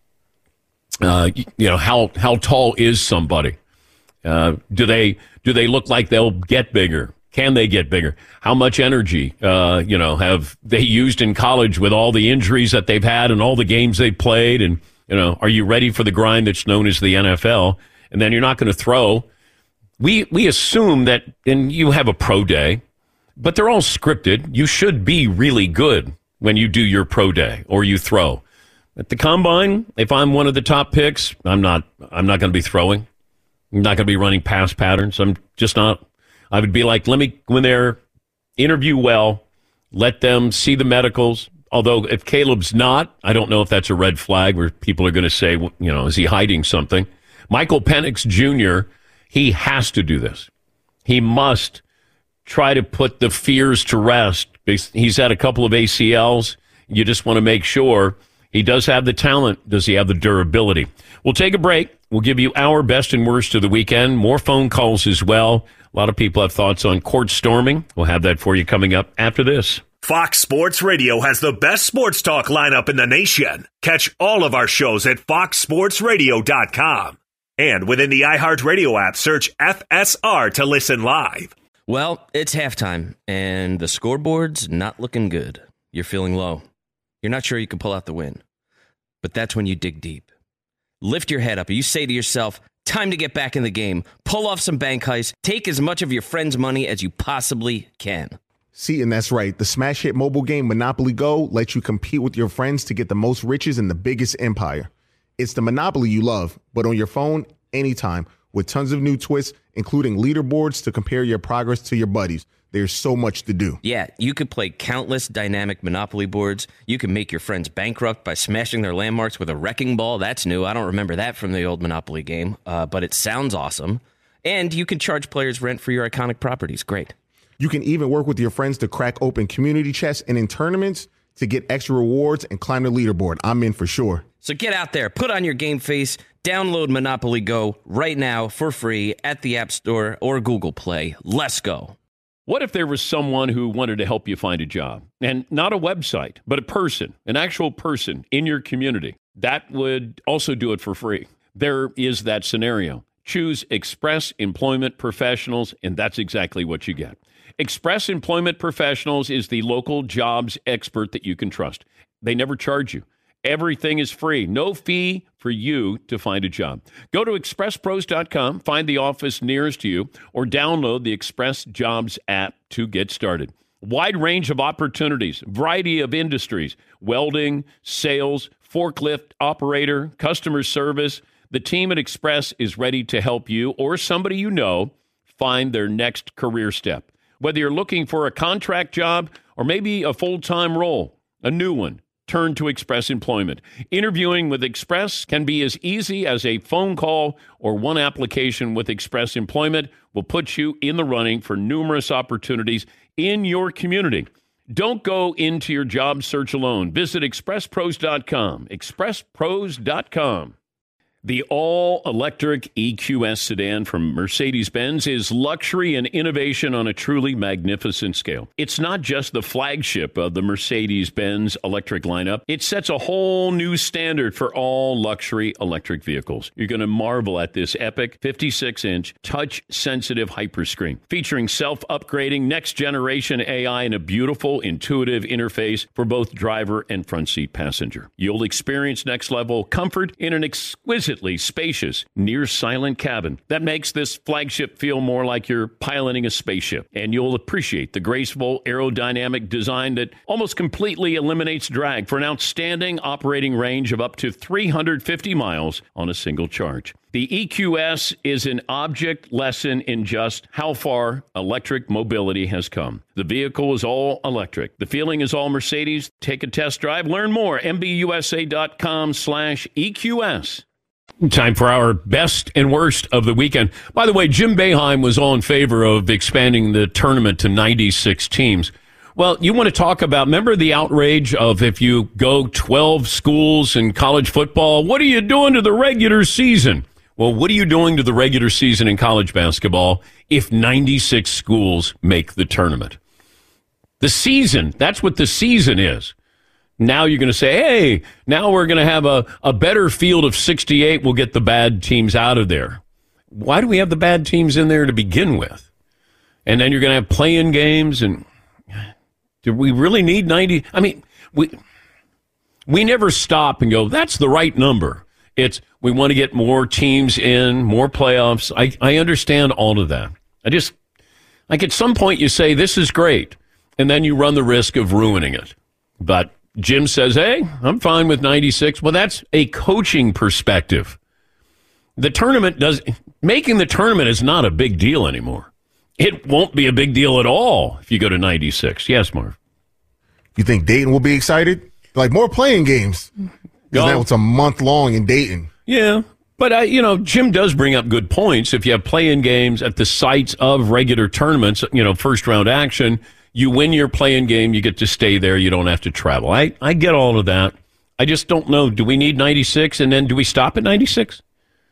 Uh, you know, how how tall is somebody? Uh, do they do they look like they'll get bigger? Can they get bigger? How much energy, uh, you know, have they used in college with all the injuries that they've had and all the games they've played? And, you know, are you ready for the grind that's known as the N F L? And then you're not going to throw. We we assume that, and you have a pro day, but they're all scripted. You should be really good when you do your pro day or you throw. At the Combine, if I'm one of the top picks, I'm not I'm not going to be throwing. I'm not going to be running pass patterns. I'm just not. I would be like, let me, when they're interview well, let them see the medicals. Although if Caleb's not, I don't know if that's a red flag where people are going to say, you know, is he hiding something? Michael Penix Junior, he has to do this. He must try to put the fears to rest. He's had a couple of A C Ls. You just want to make sure he does have the talent. Does he have the durability? We'll take a break. We'll give you our best and worst of the weekend. More phone calls as well. A lot of people have thoughts on court storming. We'll have that for you coming up after this. Fox Sports Radio has the best sports talk lineup in the nation. Catch all of our shows at fox sports radio dot com. And within the iHeartRadio app, search F S R to listen live. Well, it's halftime, and the scoreboard's not looking good. You're feeling low. You're not sure you can pull out the win. But that's when you dig deep. Lift your head up. You say to yourself, time to get back in the game. Pull off some bank heists. Take as much of your friend's money as you possibly can. See, and that's right. The smash hit mobile game Monopoly Go lets you compete with your friends to get the most riches in the biggest empire. It's the Monopoly you love, but on your phone, anytime, with tons of new twists, including leaderboards to compare your progress to your buddies. There's so much to do. Yeah, you could play countless dynamic Monopoly boards. You can make your friends bankrupt by smashing their landmarks with a wrecking ball. That's new. I don't remember that from the old Monopoly game, uh, but it sounds awesome. And you can charge players rent for your iconic properties. Great. You can even work with your friends to crack open community chests and in tournaments to get extra rewards and climb the leaderboard. I'm in for sure. So get out there, put on your game face, download Monopoly Go right now for free at the App Store or Google Play. Let's go. What if there was someone who wanted to help you find a job? And not a website, but a person, an actual person in your community. That would also do it for free. There is that scenario. Choose Express Employment Professionals, and that's exactly what you get. Express Employment Professionals is the local jobs expert that you can trust. They never charge you. Everything is free. No fee for you to find a job. Go to express pros dot com, find the office nearest to you, or download the Express Jobs app to get started. Wide range of opportunities, variety of industries, welding, sales, forklift operator, customer service. The team at Express is ready to help you or somebody you know find their next career step. Whether you're looking for a contract job or maybe a full-time role, a new one, turn to Express Employment. Interviewing with Express can be as easy as a phone call or one application with Express Employment will put you in the running for numerous opportunities in your community. Don't go into your job search alone. Visit express pros dot com. express pros dot com. The all-electric E Q S sedan from Mercedes-Benz is luxury and innovation on a truly magnificent scale. It's not just the flagship of the Mercedes-Benz electric lineup. It sets a whole new standard for all luxury electric vehicles. You're going to marvel at this epic fifty-six inch touch-sensitive hyperscreen featuring self-upgrading next-generation A I and a beautiful, intuitive interface for both driver and front seat passenger. You'll experience next-level comfort in an exquisite spacious, near-silent cabin that makes this flagship feel more like you're piloting a spaceship. And you'll appreciate the graceful aerodynamic design that almost completely eliminates drag for an outstanding operating range of up to three hundred fifty miles on a single charge. The E Q S is an object lesson in just how far electric mobility has come. The vehicle is all electric. The feeling is all Mercedes. Take a test drive. Learn more. M B U S A dot com slash E Q S. Time for our best and worst of the weekend. By the way, Jim Boeheim was all in favor of expanding the tournament to ninety-six teams. Well, you want to talk about, remember the outrage of if you go twelve schools in college football, what are you doing to the regular season? Well, what are you doing to the regular season in college basketball if ninety-six schools make the tournament? The season, that's what the season is. Now you're going to say, hey, now we're going to have a, a better field of sixty-eight. We'll get the bad teams out of there. Why do we have the bad teams in there to begin with? And then you're going to have play-in games. And do we really need ninety? I mean, we we never stop and go, that's the right number. It's we want to get more teams in, more playoffs. I, I understand all of that. I just, like at some point you say, this is great. And then you run the risk of ruining it. But Jim says, hey, I'm fine with ninety-six. Well, that's a coaching perspective. The tournament does, making the tournament is not a big deal anymore. It won't be a big deal at all if you go to ninety-six. Yes, Marv. You think Dayton will be excited? Like more playing games. Because now it's a month long in Dayton. Yeah. But, I, you know, Jim does bring up good points. If you have play-in games at the sites of regular tournaments, you know, first-round action, you win your play-in game, you get to stay there, you don't have to travel. I, I get all of that. I just don't know, do we need ninety-six, and then do we stop at ninety-six?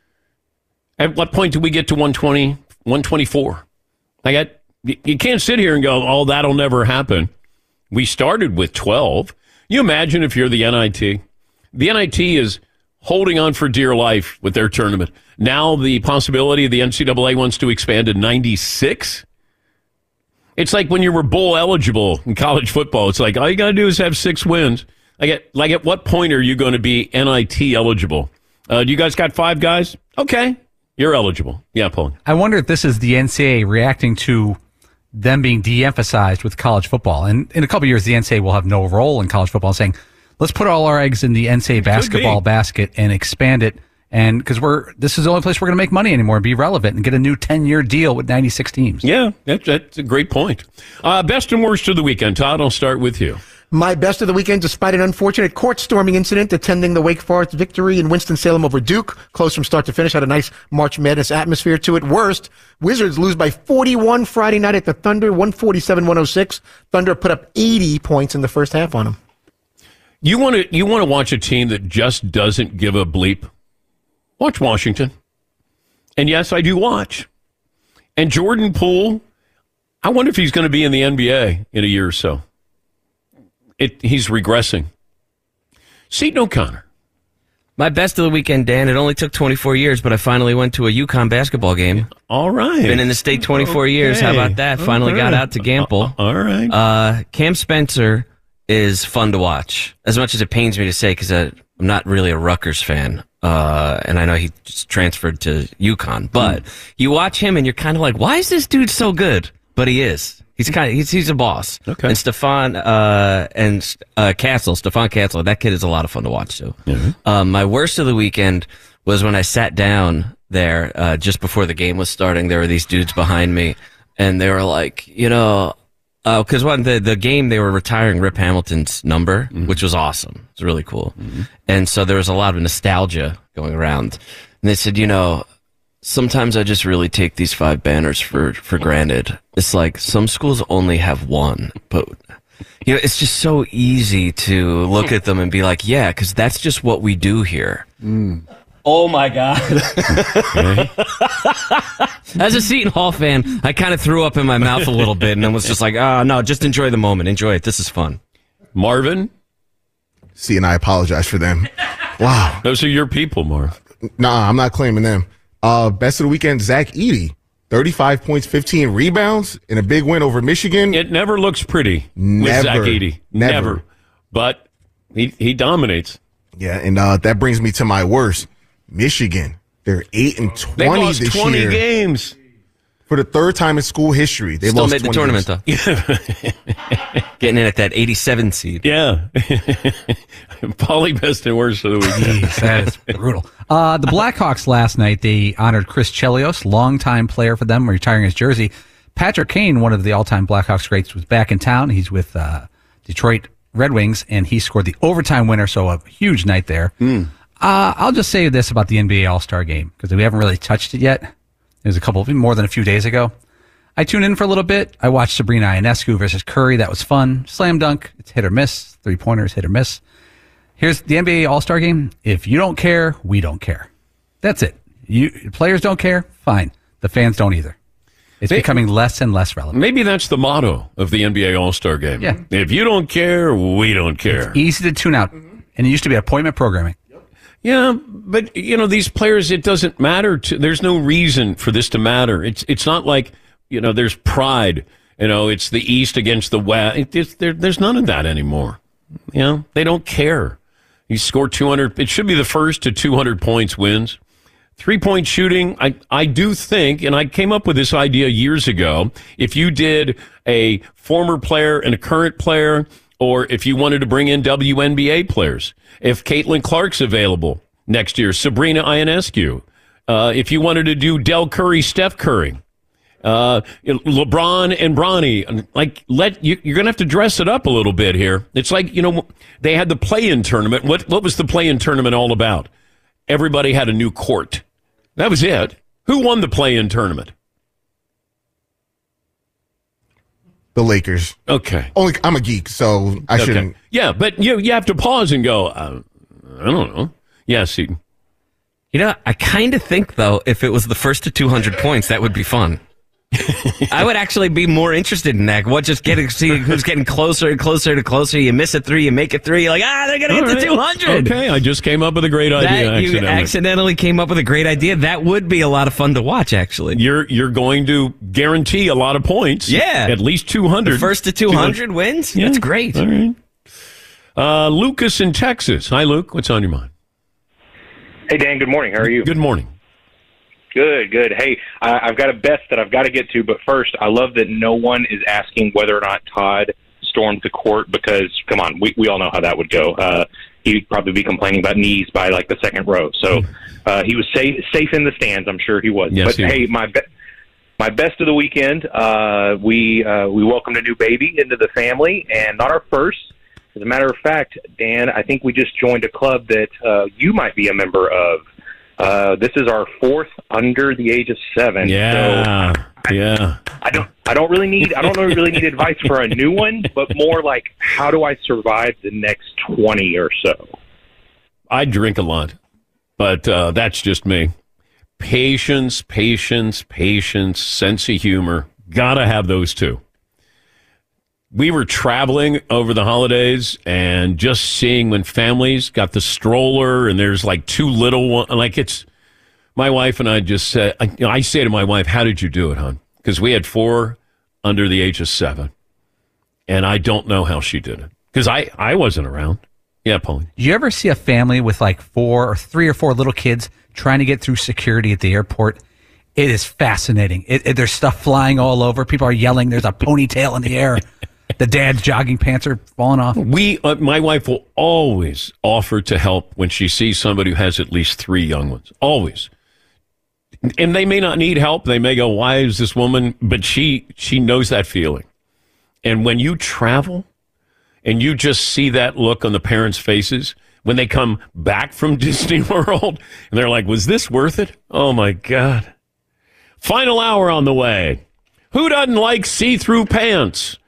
At what point do we get to one twenty, one twenty-four? I got, you can't sit here and go, oh, that'll never happen. We started with twelve. You imagine if you're the N I T. The N I T is holding on for dear life with their tournament. Now the possibility of the N C double A wants to expand to ninety-six. It's like when you were bowl eligible in college football. It's like all you got to do is have six wins. Like at, like at what point are you going to be N I T eligible? Uh, do you guys got five guys? Okay, you're eligible. Yeah, Paul. I wonder if this is the N C double A reacting to them being de-emphasized with college football. And in a couple of years, the N C double A will have no role in college football, saying, let's put all our eggs in the N C double A basketball basket and expand it. And because we're this is the only place we're going to make money anymore and be relevant and get a new ten-year deal with ninety-six teams. Yeah, that, that's a great point. Uh, best and worst of the weekend. Todd, I'll start with you. My best of the weekend, despite an unfortunate court storming incident attending the Wake Forest victory in Winston-Salem over Duke, close from start to finish, had a nice March Madness atmosphere to it. Worst, Wizards lose by forty-one Friday night at the Thunder, one forty-seven one oh six. Thunder put up eighty points in the first half on them. You want to you want to watch a team that just doesn't give a bleep? Watch Washington. And yes, I do watch. And Jordan Poole, I wonder if he's going to be in the N B A in a year or so. It, he's regressing. Seton O'Connor. My best of the weekend, Dan. It only took twenty-four years, but I finally went to a UConn basketball game. All right. Been in the state twenty-four okay. years. How about that? Finally okay. got out to Gamble. Uh, all right. Uh, Cam Spencer is fun to watch, as much as it pains me to say, because I'm not really a Rutgers fan. Uh, and I know he just transferred to UConn, but mm. you watch him and you're kind of like, why is this dude so good? But he is. He's kind of, he's, he's a boss. Okay. And Stefan, uh, and, uh, Castle, Stefan Castle, that kid is a lot of fun to watch too. Mm-hmm. Um, my worst of the weekend was when I sat down there, uh, just before the game was starting. There were these dudes behind me and they were like, you know, Uh, cause one, the, the game, they were retiring Rip Hamilton's number, mm-hmm. which was awesome. It's really cool. Mm-hmm. And so there was a lot of nostalgia going around. And they said, you know, sometimes I just really take these five banners for, for granted. It's like some schools only have one, but You know, it's just so easy to look at them and be like, yeah, because that's just what we do here. Mm. Oh, my God. As a Seton Hall fan, I kind of threw up in my mouth a little bit and then was just like, oh, no, just enjoy the moment. Enjoy it. This is fun. Marvin? See, and I apologize for them. Wow. Those are your people, Marv. Nah, I'm not claiming them. Uh, best of the weekend, Zach Edey. thirty-five points, fifteen rebounds, in a big win over Michigan. It never looks pretty Never. with Zach Edey. Never. Never. But he, he dominates. Yeah, and uh, that brings me to my worst. Michigan. They're eight and twenty They lost this twenty year. games. For the third time in school history. They Still lost made the twenty tournament, games. though. Getting in at that eighty-seven seed. Yeah. Paulie, best and worst of the weekend. Jeez, that is brutal. Uh, the Blackhawks last night, they honored Chris Chelios, longtime player for them, retiring his jersey. Patrick Kane, one of the all-time Blackhawks greats, was back in town. He's with uh, Detroit Red Wings, and he scored the overtime winner, so a huge night there. Mm. Uh, I'll just say this about the N B A All-Star Game, because we haven't really touched it yet. It was a couple, more than a few days ago. I tuned in for a little bit. I watched Sabrina Ionescu versus Curry. That was fun. Slam dunk. It's hit or miss. Three-pointers, hit or miss. Here's the N B A All-Star Game. If you don't care, we don't care. That's it. You players don't care? Fine. The fans don't either. It's maybe, becoming less and less relevant. Maybe that's the motto of the N B A All-Star Game. Yeah. If you don't care, we don't care. It's easy to tune out. Mm-hmm. And it used to be appointment programming. Yeah, but, you know, these players, it doesn't matter. To, there's no reason for this to matter. It's it's not like, you know, there's pride. You know, it's the East against the West. It, it, there, there's none of that anymore. You know, they don't care. You score two hundred. It should be the first to two hundred points wins. Three-point shooting, I, I do think, and I came up with this idea years ago, if you did a former player and a current player, or if you wanted to bring in W N B A players, if Caitlin Clark's available next year, Sabrina Ionescu, uh, if you wanted to do Del Curry, Steph Curry, uh, LeBron and Bronny, like let you, you're going to have to dress it up a little bit here. It's like, you know, they had the play-in tournament. What what was the play-in tournament all about? Everybody had a new court. That was it. Who won the play-in tournament? The Lakers. Okay. Only I'm a geek, so I okay. shouldn't. Yeah, but you you have to pause and go, uh, I don't know. Yeah, Seton. You know, I kind of think, though, if it was the first to two hundred points, that would be fun. I would actually be more interested in that. What, just getting see who's getting closer and closer to closer. You miss a three, you make a three. You're like, ah, they're going to hit right. the two hundred. Okay, I just came up with a great idea. That, you accidentally. accidentally came up with a great idea. That would be a lot of fun to watch, actually. You're you're going to guarantee a lot of points. Yeah. At least two hundred. The first to two hundred wins? Yeah. That's great. All right. Uh, Lucas in Texas. Hi, Luke. What's on your mind? Hey, Dan. Good morning. How are you? Good morning. Good, good. Hey, I, I've got a best that I've got to get to, but first, I love that no one is asking whether or not Todd stormed the court because, come on, we, we all know how that would go. Uh, he'd probably be complaining about knees by, like, the second row. So uh, he was safe safe in the stands. I'm sure he was. Yes, but, he hey, was. my be- my best of the weekend, uh, we, uh, we welcomed a new baby into the family, and not our first. As a matter of fact, Dan, I think we just joined a club that uh, you might be a member of. Uh, this is our fourth under the age of seven. Yeah, so I, yeah. I don't. I don't really need. I don't really need advice for a new one, but more like, how do I survive the next twenty or so? I drink a lot, but uh, that's just me. Patience, patience, patience, sense of humor. Gotta have those two. We were traveling over the holidays and just seeing when families got the stroller and there's like two little ones. Like it's, my wife and I just said, I, you know, I say to my wife, how did you do it, hon? Because we had four under the age of seven. And I don't know how she did it. Because I, I wasn't around. Yeah, Pauline. Do you ever see a family with like four or three or four little kids trying to get through security at the airport? It is fascinating. It, it, there's stuff flying all over. People are yelling. There's a ponytail in the air. The dad's jogging pants are falling off. We, uh, my wife will always offer to help when she sees somebody who has at least three young ones. Always. And they may not need help. They may go, why is this woman? But she, she knows that feeling. And when you travel and you just see that look on the parents' faces when they come back from Disney World and they're like, was this worth it? Oh my God. Final hour on the way. Who doesn't like see-through pants?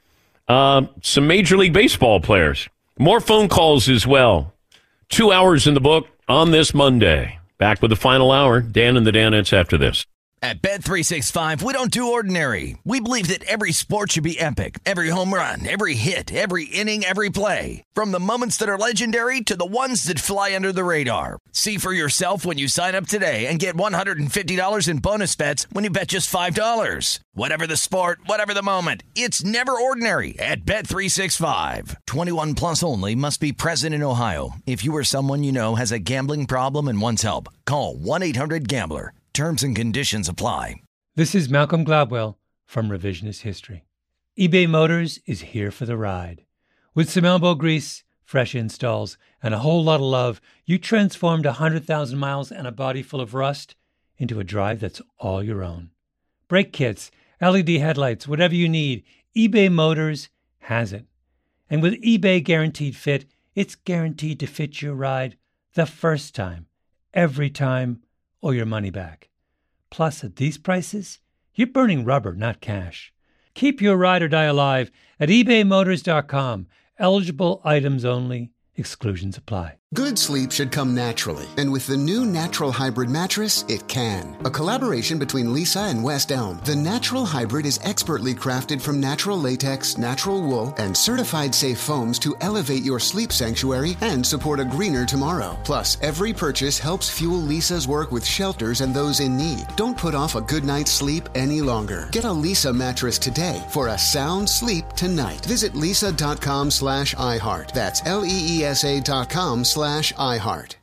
Uh, some Major League Baseball players. More phone calls as well. Two hours in the book on this Monday. Back with the final hour. Dan and the Danettes after this. At Bet three sixty-five, we don't do ordinary. We believe that every sport should be epic. Every home run, every hit, every inning, every play. From the moments that are legendary to the ones that fly under the radar. See for yourself when you sign up today and get one hundred fifty dollars in bonus bets when you bet just five dollars. Whatever the sport, whatever the moment, it's never ordinary at Bet three sixty-five. twenty-one plus only. Must be present in Ohio. If you or someone you know has a gambling problem and wants help, call one eight hundred gambler. Terms and conditions apply. This is Malcolm Gladwell from Revisionist History. eBay Motors is here for the ride. With some elbow grease, fresh installs, and a whole lot of love, you transformed one hundred thousand miles and a body full of rust into a drive that's all your own. Brake kits, L E D headlights, whatever you need, eBay Motors has it. And with eBay Guaranteed Fit, it's guaranteed to fit your ride the first time, every time, or your money back. Plus, at these prices, you're burning rubber, not cash. Keep your ride or die alive at ebay motors dot com. Eligible items only. Exclusions apply. Good sleep should come naturally, and with the new Natural Hybrid mattress, it can. A collaboration between Lisa and West Elm, the Natural Hybrid is expertly crafted from natural latex, natural wool, and certified safe foams to elevate your sleep sanctuary and support a greener tomorrow. Plus, every purchase helps fuel Lisa's work with shelters and those in need. Don't put off a good night's sleep any longer. Get a Lisa mattress today for a sound sleep tonight. Visit lisa dot com slash iHeart. That's L E E S A dot com slash iHeart.